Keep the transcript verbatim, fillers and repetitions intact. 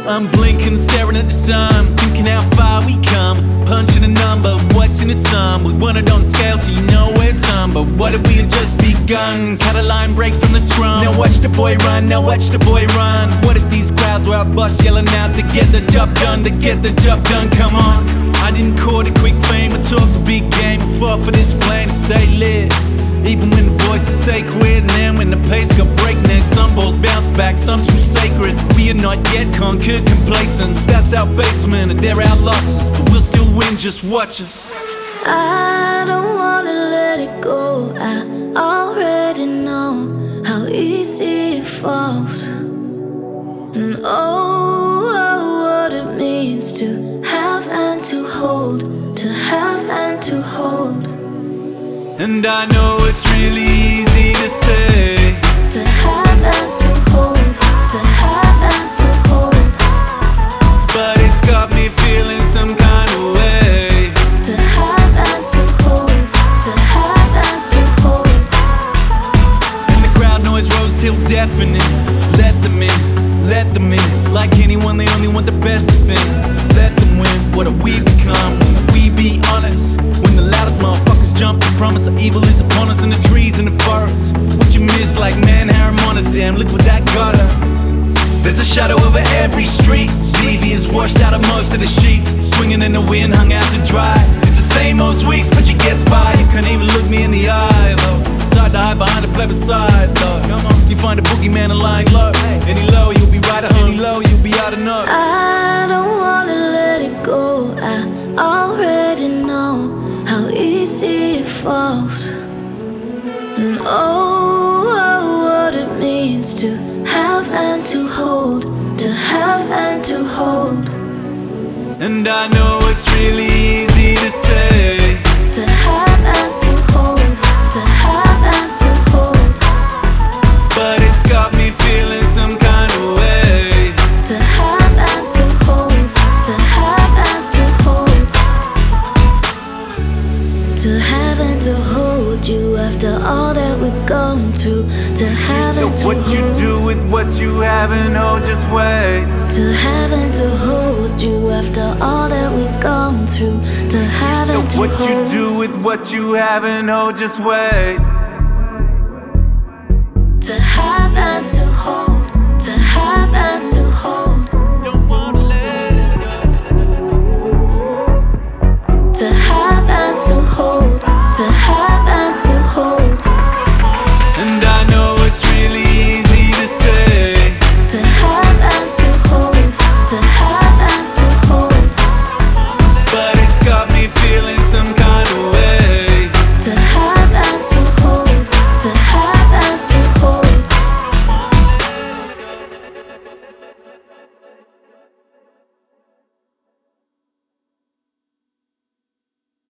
I'm blinking, staring at the sun, thinking how far we come. Punching a number, what's in the sum? We want it on scale so you know where it's on. But what if we had just begun? Cut a line break from the scrum. Now watch the boy run, now watch the boy run. What if these crowds were out bust yelling out to get the job done, to get the job done, come on. I didn't court a quick fame, I talked a big game. I fought for this flame to stay lit, even when the voices say quit. And then when the pace got breakneck, some balls bounce back, some too sacred. We are not yet conquered, complacent. That's our basement and they're our losses, but we'll still win, just watch us. I don't wanna let it go. I already know how easy it falls. And oh, oh, what it means to have and to hold, to have and to hold. And I know it's really easy to say, to have and to hold, to have and to hold. but it's got me feeling some kind of way. To have and to hold, to have and to hold. And the crowd noise rose still deafening. Let them in, let them in. Like anyone, they only want the best of things. Let them win. What do we become when we be honest? When the loudest motherfuckers jump and promise that evil is upon us in the trees and the forests. What you miss like man harem on us, damn, look what that got us. There's a shadow over every street. T V is washed out of most of the sheets, swinging in the wind, hung out to dry. It's the same most weeks, but she gets by. You couldn't even look me in the eye, though. It's hard to hide behind a plebiscite, though. Come on. You find a boogeyman lying low. Any low, you'll be right, or any low, you'll be out enough. I don't wanna let it go. I already know how easy it falls. And oh, oh, what it means to have and to hold, to have and to hold. And I know it's really easy to say, to have and to hold, to have and to hold. but it's got me feeling some kind of way. To have and to hold, to have and to hold. To have and to hold you after all that we've gone through. To have and to What hold you do with what you haven't, oh just wait. To have and to hold you after all that we've gone through. To have and to What hold you do with what you haven't, oh just wait. To have and to hold, to have and to hold. Don't wanna let it go. To have and to hold, to have